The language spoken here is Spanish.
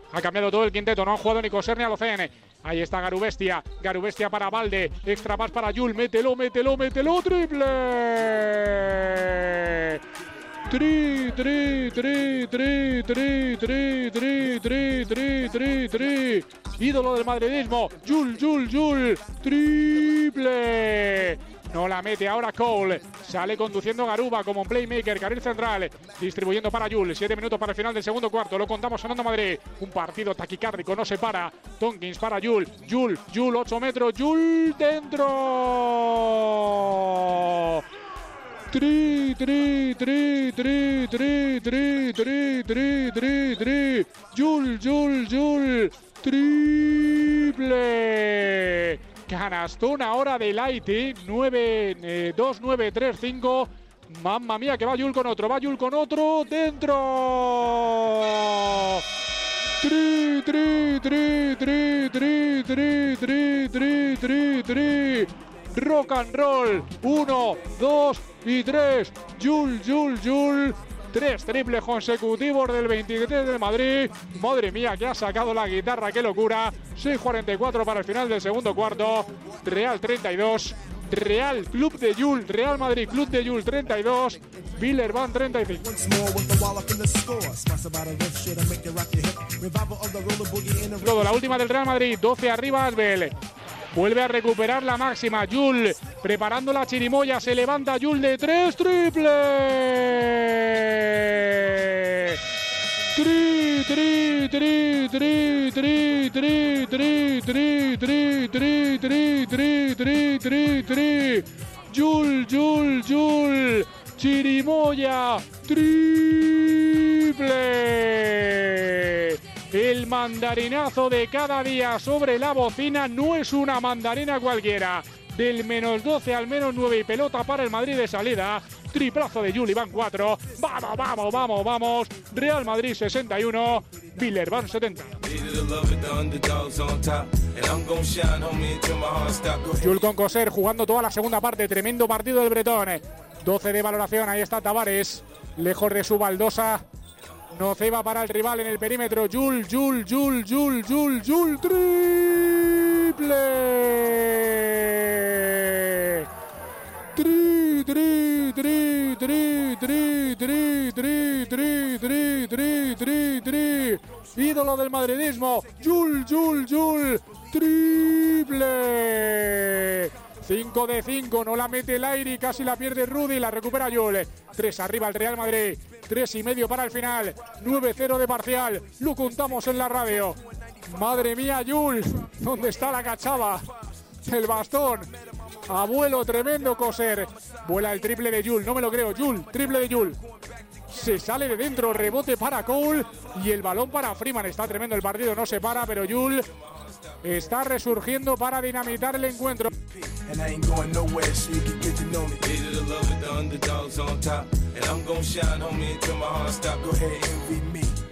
Ha cambiado todo el quinteto, no han jugado ni Coser ni Alocen. Ahí está Garubestia. Garubestia para Valde. Extra pas para Yul. Mételo. Triple. Tri. Ídolo del madridismo. Yul. Triple. No la mete ahora Cole. Sale conduciendo Garuba como playmaker, carril central. Distribuyendo para Yul. 7 minutos para el final del segundo cuarto. Lo contamos en Onda Madrid. Un partido taquicárdico, no se para. Tonkins para Yul. Yul, 8 metros. Yul dentro. Tri. Yul. Triple. Canastón ahora del Haití. 2-9-3-5. Mamma mía, que va Yul con otro. Dentro. Tri. Rock and roll. 1, 2 y 3. Yul. 3 triples consecutivos del 23 del Madrid. Madre mía, que ha sacado la guitarra, qué locura. 6:44 para el final del segundo cuarto. Real 32. Real Madrid Club de Yul 32. Villerban 35. Todo, la última del Real Madrid. 12 arriba Asbel. Vuelve a recuperar la máxima. Yul preparando la chirimoya. Se levanta Yul de 3. Triple. Yul. Chirimoya. Triple. El mandarinazo de cada día sobre la bocina no es una mandarina cualquiera. Del -12 al -9 y pelota para el Madrid de salida. Triplazo de Yul y van 4. Vamos. Real Madrid 61. Villerban 70. Yul con Coser jugando toda la segunda parte. Tremendo partido del bretón. 12 de valoración. Ahí está Tavares. Lejos de su baldosa. Noceva para el rival en el perímetro. Yul. Triple. Ídolo del madridismo. Yul. Triple. 5 de 5, no la mete el aire, casi la pierde Rudy, la recupera Yul. 3 arriba el Real Madrid, 3,5 para el final, 9-0 de parcial, lo contamos en la radio. Madre mía, Yul, ¿dónde está la cachava? El bastón, abuelo tremendo Coser. Vuela el triple de Yul, no me lo creo, Yul, triple de Yul. Se sale de dentro, rebote para Cole y el balón para Freeman. Está tremendo el partido, no se para, pero Yul está resurgiendo para dinamitar el encuentro. And I ain't going nowhere, so you can get to know me. Hated to love it, the underdogs on top. And I'm gon' shine, homie, until my heart stop. Go ahead, envy me.